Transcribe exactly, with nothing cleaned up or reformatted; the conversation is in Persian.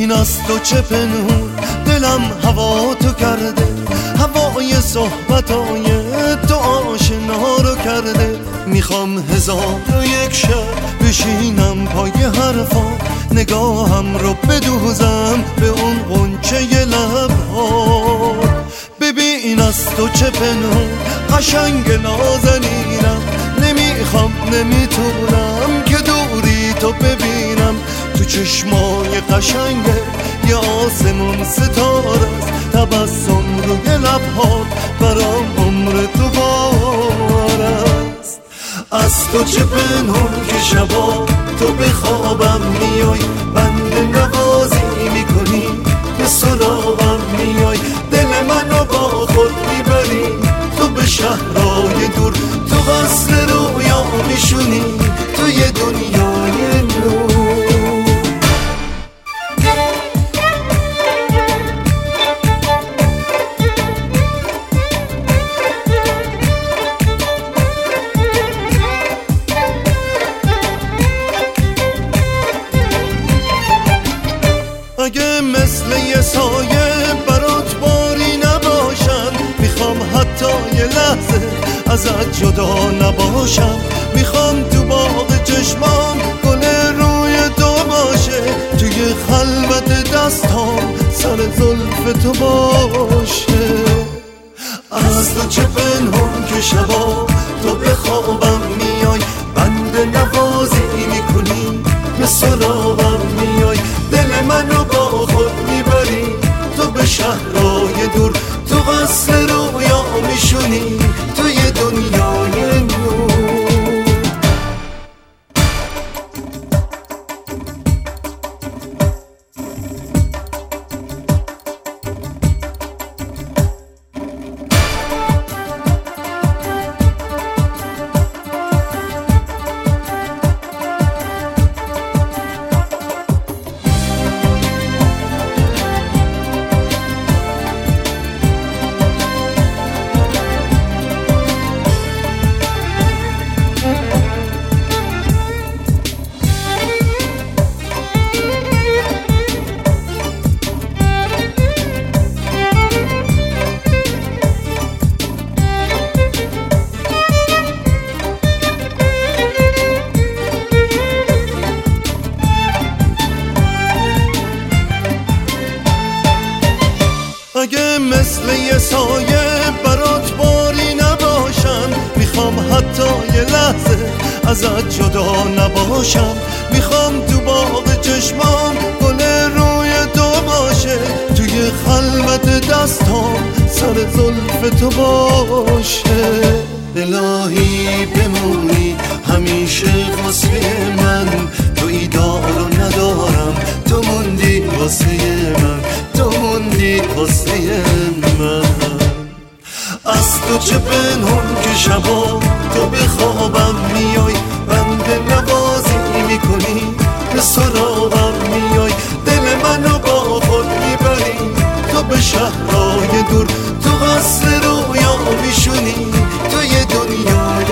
ببین از تو چه پنهون، دلم هوا تو کرده، هوای صحبتای تو آشنا رو کرده. میخوام هزار و یک شب بشینم پای حرفا، نگاهم رو بدوزم به اون غنچه لبها. ببین از تو چه پنهون، قشنگ نازنینم، نمیخوام نمیتونم که دوری تو ببینم. تو چشمای قشنگه یه آسمون ستاره است، تبسم روی لبهات برام عمر دوباره است. از تو چه پنهون که شبا تو به خوابم میای، بنده نوازی میکنی به سراغم میای، دل منو با خود میبری تو به شهرهای دور، تو قصر رویا میشونی توی دنیای نور. اگه مثل یه سایه برات باری نباشم، میخوام حتی یه لحظه ازت جدا نباشم. میخوام تو باغ چشمام گل روی تو باشه، توی خلوت دستام سر زلف تو باشه. از تو چه پنهون که شبا تو به خوابم میای، بنده نوازی میکنی به سراغم میای، دل منو با خود میبری تو به شهرهای دور، تو قصر رویا میشونی توی دنیای نور. اگه مثل یه سایه برات باری نباشم، میخوام حتی یه لحظه ازت جدا نباشم. میخوام تو باغ چشمام گل روی تو باشه، توی خلوت دستام سر زلف تو باشه. الهی بمونی همیشه واسه من، تو ایدار رو ندارم، تو موندی واسه من، تو موندی واسه من. از تو چه پنهون که شبا تو به خوابم میای، بنده نوازی میکنی به سراغم میای، دل منو با خود میبری تو به شهرهای دور، تو قصر رویا میشونی توی دنیا